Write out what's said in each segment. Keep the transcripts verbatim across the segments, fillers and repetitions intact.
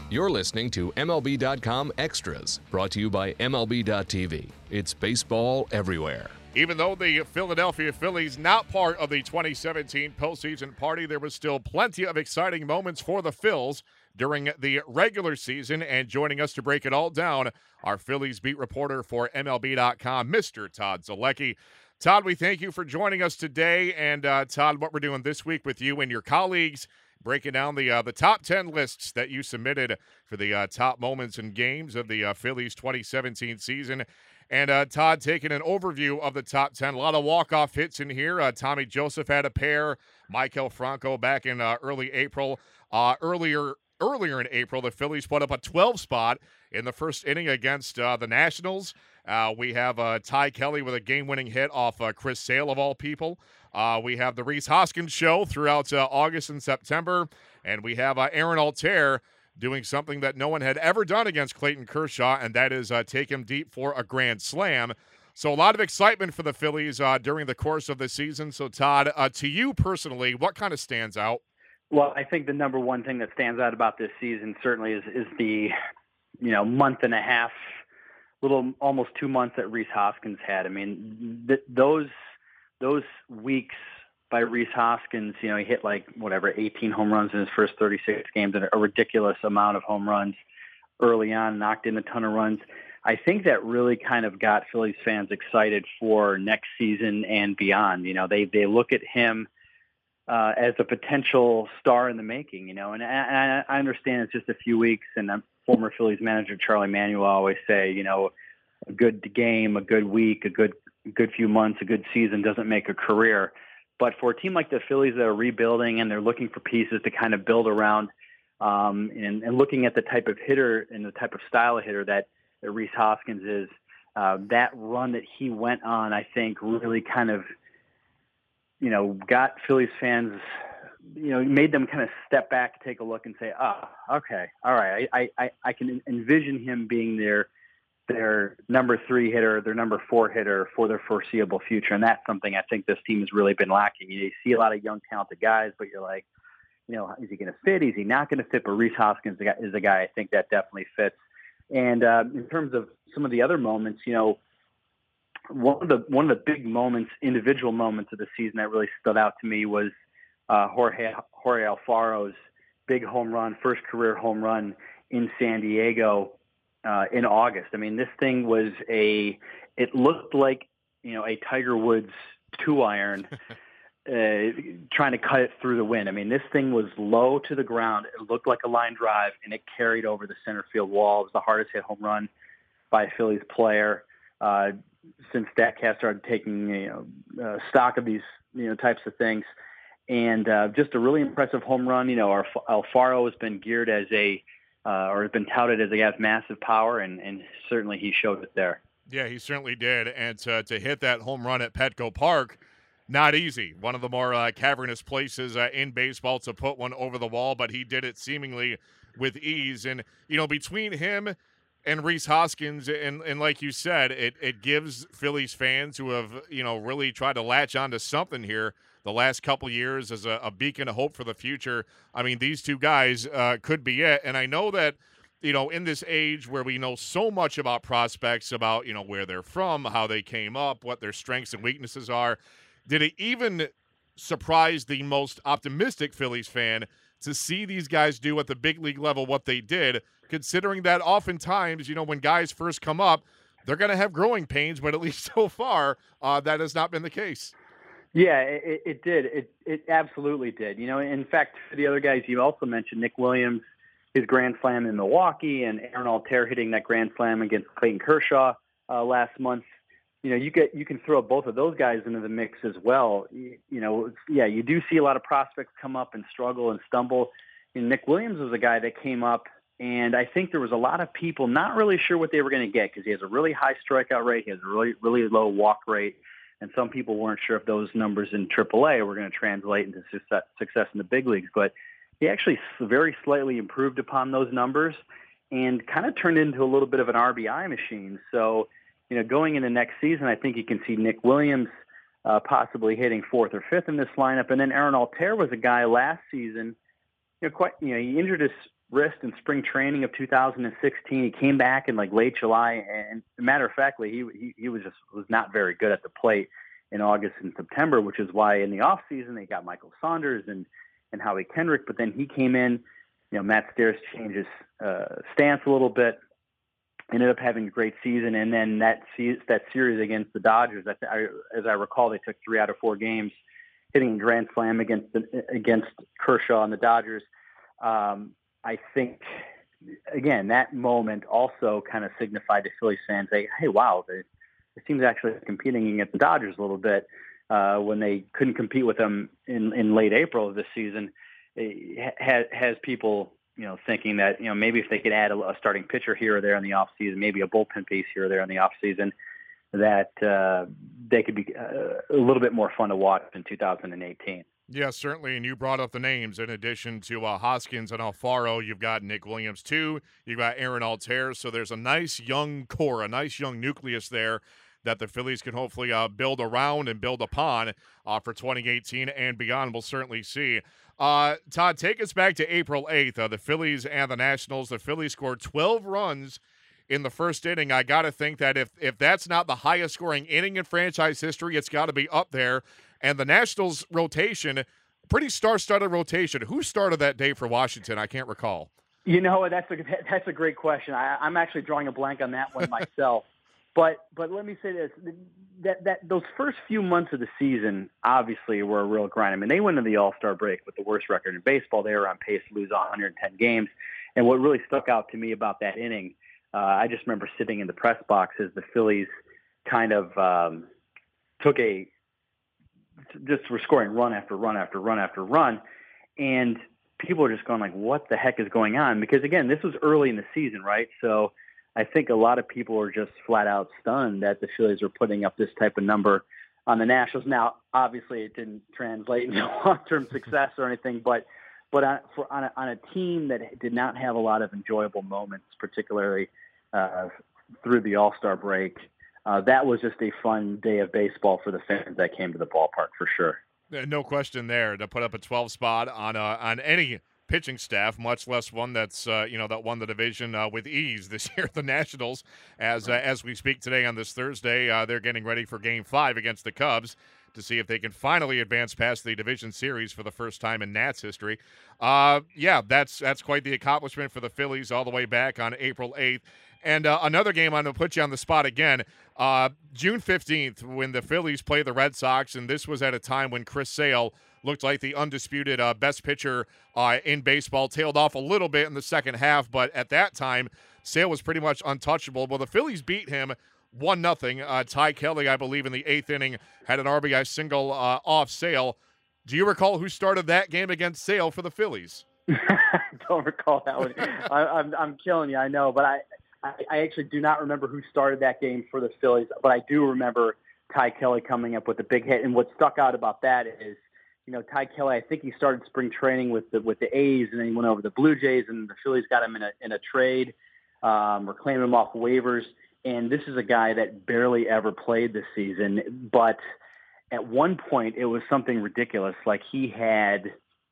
You're listening to M L B dot com Extras, brought to you by M L B dot T V. It's baseball everywhere. Even though the Philadelphia Phillies not part of the twenty seventeen postseason party, there was still plenty of exciting moments for the Phils during the regular season. And joining us to break it all down, our Phillies beat reporter for M L B dot com, Mister Todd Zolecki. Todd, we thank you for joining us today. And uh, Todd, what we're doing this week with you and your colleagues, breaking down the uh, the top ten lists that you submitted for the uh, top moments and games of the uh, Phillies twenty seventeen season. And uh, Todd, taking an overview of the top ten. A lot of walk-off hits in here. Uh, Tommy Joseph had a pair. Maikel Franco back in uh, early April. Uh, earlier earlier in April, the Phillies put up a twelve spot in the first inning against uh, the Nationals. Uh, we have uh, Ty Kelly with a game-winning hit off uh, Chris Sale, of all people. Uh, we have the Rhys Hoskins show throughout uh, August and September. And we have uh, Aaron Altair doing something that no one had ever done against Clayton Kershaw, and that is uh, take him deep for a grand slam. So a lot of excitement for the Phillies uh, during the course of the season. So, Todd, uh, to you personally, what kind of stands out? Well, I think the number one thing that stands out about this season certainly is, is the, you know, month and a half, little almost two months that Rhys Hoskins had. I mean, th- those those weeks by Rhys Hoskins, you know, he hit like, whatever, eighteen home runs in his first thirty-six games, and a ridiculous amount of home runs early on, knocked in a ton of runs. I think that really kind of got Phillies fans excited for next season and beyond. You know, they, they look at him uh, as a potential star in the making, you know, and I, I understand it's just a few weeks, and I'm former Phillies manager Charlie Manuel always say, you know, a good game, a good week, a good good few months, a good season doesn't make a career. But for a team like the Phillies that are rebuilding and they're looking for pieces to kind of build around, um, and, and looking at the type of hitter and the type of style of hitter that, that Rhys Hoskins is, uh, that run that he went on, I think, really kind of, you know, got Phillies fans, you know, made them kind of step back, take a look, and say, oh, okay, all right, I, I, I can envision him being their their number three hitter, their number four hitter for their foreseeable future. And that's something I think this team has really been lacking. You, know, you see a lot of young, talented guys, but you're like, you know, is he going to fit? Is he not going to fit? But Rhys Hoskins is a guy I think that definitely fits. And uh, in terms of some of the other moments, you know, one of the one of the big moments, individual moments of the season that really stood out to me was uh, Jorge Jorge Alfaro's big home run, first career home run in San Diego uh, in August. I mean, this thing was a. It looked like, you know, a Tiger Woods two iron. Uh, trying to cut it through the wind. I mean, this thing was low to the ground. It looked like a line drive, and it carried over the center field wall. It was the hardest hit home run by a Phillies player uh, since StatCast started taking, you know, uh, stock of these, you know, types of things. And uh, just a really impressive home run. You know, our Alfaro has been geared as a, uh, or has been touted as a guy with massive power, and, and certainly he showed it there. Yeah, he certainly did. And to, to hit that home run at Petco Park, not easy. One of the more uh, cavernous places uh, in baseball to put one over the wall, but he did it seemingly with ease. And, you know, between him and Rhys Hoskins, and, and like you said, it, it gives Phillies fans who have, you know, really tried to latch onto something here the last couple years as a, a beacon of hope for the future. I mean, these two guys uh, could be it. And I know that, you know, in this age where we know so much about prospects, about, you know, where they're from, how they came up, what their strengths and weaknesses are, did it even surprise the most optimistic Phillies fan to see these guys do at the big league level what they did, considering that oftentimes, you know, when guys first come up, they're going to have growing pains, but at least so far, uh, that has not been the case. Yeah, it, it did. It it absolutely did. You know, in fact, for the other guys you also mentioned, Nick Williams, his grand slam in Milwaukee, and Aaron Altair hitting that grand slam against Clayton Kershaw uh, last month. You know, you get you can throw both of those guys into the mix as well. You, you know, yeah, you do see a lot of prospects come up and struggle and stumble. And Nick Williams was a guy that came up, and I think there was a lot of people not really sure what they were going to get because he has a really high strikeout rate, he has a really really low walk rate, and some people weren't sure if those numbers in triple A were going to translate into success, success in the big leagues. But he actually very slightly improved upon those numbers and kind of turned into a little bit of an R B I machine. So, you know, going into next season, I think you can see Nick Williams uh, possibly hitting fourth or fifth in this lineup. And then Aaron Altair was a guy last season, you know, quite, you know, he injured his wrist in spring training of two thousand sixteen. He came back in like late July, and matter of factly, he he, he was just was not very good at the plate in August and September, which is why in the off season they got Michael Saunders and and Howie Kendrick. But then he came in, you know, Matt Stairs changed his uh, stance a little bit, ended up having a great season, and then that se- that series against the Dodgers, I, I, as I recall, they took three out of four games, hitting a grand slam against the, against Kershaw and the Dodgers. Um, I think, again, that moment also kind of signified to Phillies fans, say, hey, wow, the, the team's actually competing against the Dodgers a little bit uh, when they couldn't compete with them in, in late April of this season. It has, has people, you know, thinking that, you know, maybe if they could add a, a starting pitcher here or there in the offseason, maybe a bullpen piece here or there in the offseason, that uh, they could be uh, a little bit more fun to watch in two thousand eighteen. Yeah, certainly, and you brought up the names. In addition to uh, Hoskins and Alfaro, you've got Nick Williams, too. You've got Aaron Altair, so there's a nice young core, a nice young nucleus there that the Phillies can hopefully uh, build around and build upon uh, for twenty eighteen and beyond. We'll certainly see. Uh, Todd, take us back to April eighth, uh, the Phillies and the Nationals. The Phillies scored twelve runs in the first inning. I got to think that if, if that's not the highest scoring inning in franchise history, it's got to be up there. And the Nationals rotation, pretty star-studded rotation. Who started that day for Washington? I can't recall. You know, that's a that's a great question. I, I'm actually drawing a blank on that one myself. But but let me say this: that that those first few months of the season obviously were a real grind. I mean, they went into the All-Star break with the worst record in baseball. They were on pace to lose one hundred ten games. And what really stuck out to me about that inning, uh, I just remember sitting in the press box as the Phillies kind of um, took a just were scoring run after run after run after run, and people are just going like, what the heck is going on? Because again, this was early in the season, right? So I think a lot of people are just flat out stunned that the Phillies are putting up this type of number on the Nationals. Now, obviously it didn't translate into long-term success or anything, but but on, for, on, a, on a team that did not have a lot of enjoyable moments, particularly uh, through the All-Star break, Uh, that was just a fun day of baseball for the fans that came to the ballpark, for sure. No question there to put up a twelve spot on uh, on any pitching staff, much less one that's uh, you know that won the division uh, with ease this year. The Nationals, as uh, as we speak today on this Thursday, uh, they're getting ready for Game Five against the Cubs to see if they can finally advance past the division series for the first time in Nats history. Uh, yeah, that's that's quite the accomplishment for the Phillies all the way back on April eighth. And uh, another game, I'm going to put you on the spot again. Uh, June fifteenth, when the Phillies play the Red Sox, and this was at a time when Chris Sale looked like the undisputed uh, best pitcher uh, in baseball, tailed off a little bit in the second half, but at that time, Sale was pretty much untouchable. Well, the Phillies beat him one nothing. Uh, Ty Kelly, I believe, in the eighth inning, had an R B I single uh, off Sale. Do you recall who started that game against Sale for the Phillies? Don't recall that one. I, I'm, I'm killing you, I know, but I – I actually do not remember who started that game for the Phillies, but I do remember Ty Kelly coming up with a big hit. And what stuck out about that is, you know, Ty Kelly, I think he started spring training with the with the A's, and then he went over to the Blue Jays, and the Phillies got him in a in a trade, um, or claimed him off waivers. And this is a guy that barely ever played this season, but at one point it was something ridiculous. Like he had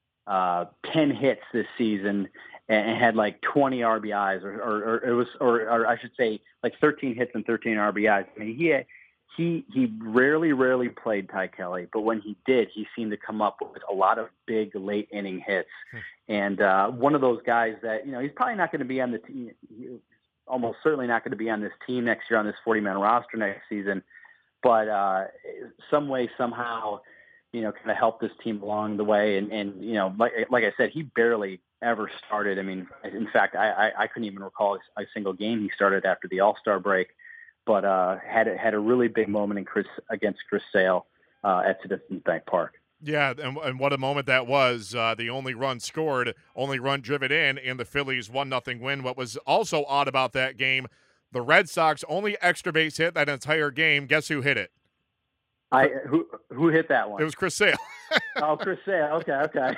uh, ten hits this season and had like twenty R B Is, or, or, or it was, or, or I should say, like thirteen hits and thirteen R B Is. I mean, he had, he he rarely, rarely played, Ty Kelly, but when he did, he seemed to come up with a lot of big late inning hits. Hmm. And uh, one of those guys that, you know, he's probably not going to be on the team, almost certainly not going to be on this team next year, on this forty-man roster next season. But uh, some way, somehow, you know, kind of help this team along the way. And, and you know, like, like I said, he barely ever started. I mean, in fact, I, I, I couldn't even recall a single game he started after the All-Star break, but uh, had a, had a really big moment in Chris against Chris Sale uh, at Citizens Bank Park. Yeah, and, and what a moment that was. Uh, the only run scored, only run driven in, in the Phillies' one nothing win. What was also odd about that game, the Red Sox only extra base hit that entire game. Guess who hit it? I who who hit that one? It was Chris Sale. Oh, Chris Sale. Okay, okay.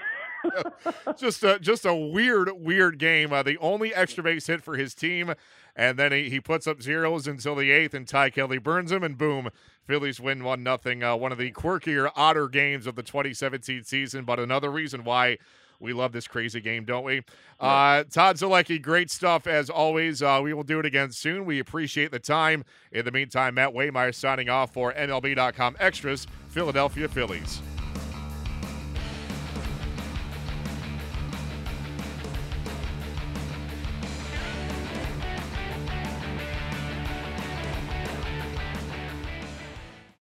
just a just a weird, weird game. Uh, the only extra base hit for his team, and then he, he puts up zeros until the eighth, and Ty Kelly burns him, and boom, Phillies win one nothing. Uh, one of the quirkier, odder games of the twenty seventeen season, but another reason why We love this crazy game, don't we? Uh, Todd Zolecki, great stuff as always. Uh, we will do it again soon. We appreciate the time. In the meantime, Matt Waymeyer signing off for M L B dot com Extras, Philadelphia Phillies.